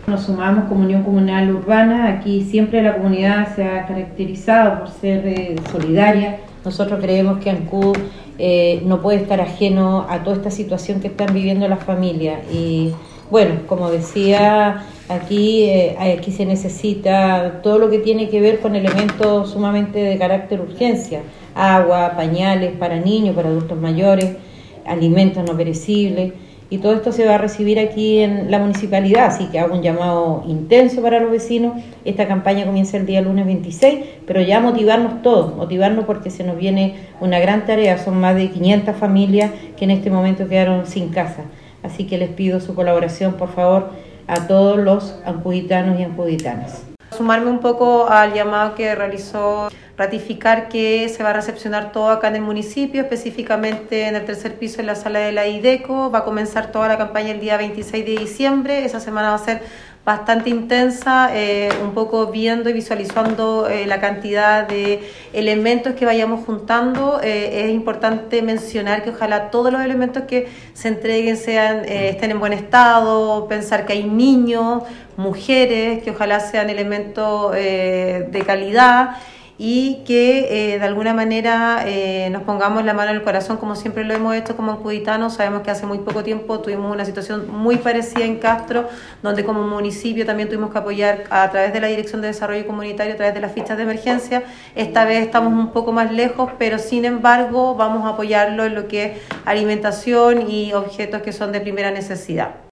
Nos sumamos como Unión Comunal Urbana. Aquí siempre la comunidad se ha caracterizado por ser solidaria. Nosotros creemos que Ancud no puede estar ajeno a toda esta situación que están viviendo las familias. Y bueno, como decía, aquí se necesita todo lo que tiene que ver con elementos sumamente de carácter urgencia: agua, pañales para niños, para adultos mayores, alimentos no perecibles. Y todo esto se va a recibir aquí en la municipalidad, así que hago un llamado intenso para los vecinos. Esta campaña comienza el día lunes 26, pero ya motivarnos todos, motivarnos porque se nos viene una gran tarea. Son más de 500 familias que en este momento quedaron sin casa, así que les pido su colaboración, por favor, a todos los ancuditanos y ancuditanas. Sumarme un poco al llamado que realizó, ratificar que se va a recepcionar todo acá en el municipio, específicamente en el tercer piso en la sala de la IDECO. Va a comenzar toda la campaña el día 26 de diciembre. Esa semana va a ser bastante intensa, un poco viendo y visualizando la cantidad de elementos que vayamos juntando. Es importante mencionar que ojalá todos los elementos que se entreguen estén en buen estado, pensar que hay niños, mujeres, que ojalá sean elementos de calidad, y que de alguna manera nos pongamos la mano en el corazón, como siempre lo hemos hecho como ancuditanos. Sabemos que hace muy poco tiempo tuvimos una situación muy parecida en Castro, donde como municipio también tuvimos que apoyar a través de la Dirección de Desarrollo Comunitario, a través de las fichas de emergencia. Esta vez estamos un poco más lejos, pero sin embargo vamos a apoyarlo en lo que es alimentación y objetos que son de primera necesidad.